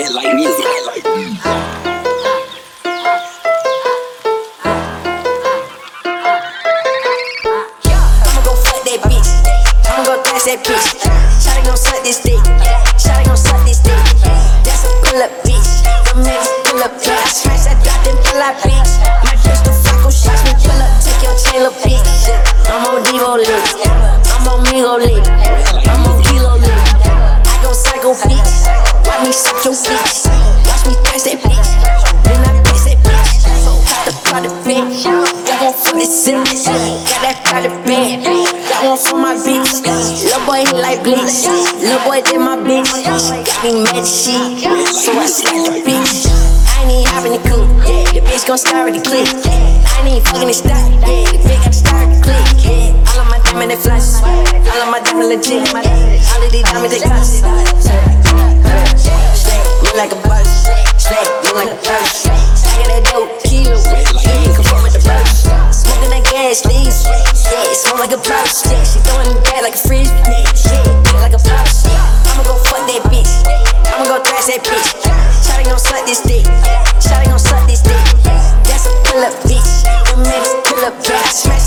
Red Light Music. I'ma go fuck that bitch. I'ma go thrash that bitch. Shawty gon' suck this dick. Shawty gon' suck this dick. That's a pull-up bitch. Them niggas pull up bitch. I smash that drop, then pull up bitch. My pistol Flacco shots me pull up. Take your chain, little bitch. I'm on Devo lit. I'm on Migo lit. I'm on Kilo lit. I go psycho bitch. Watch me suck your bitch. Watch me thrash that bitch. Then I pass that bitch. Got the product bitch. Got one for the zip. Got that product bitch. Got one for my bitch. Lil' boy, he like bleach. Lil' boy, did my bitch. Got me mad as shit. So I slack the bitch. I ain't even hopping the coupe. The bitch gon' start with the click. I ain't even fucking the stock. The bitch got to start with the click. All of my diamond they flash. All of my diamond legit. All of these diamonds they cost. Look like a bus. Look like a purse. Stacking that dope, kilo. Conform with the verse. Smoking that gas, leaves. Yeah, it smell like a purse. She throwing it back like a fridge. Yeah, like a purse. I'ma go fuck that bitch. I'ma go thrash that bitch. Shawty gon' suck this dick. Shawty gon' suck this dick. That's a pull-up bitch. Them niggas pull up bitch. I smash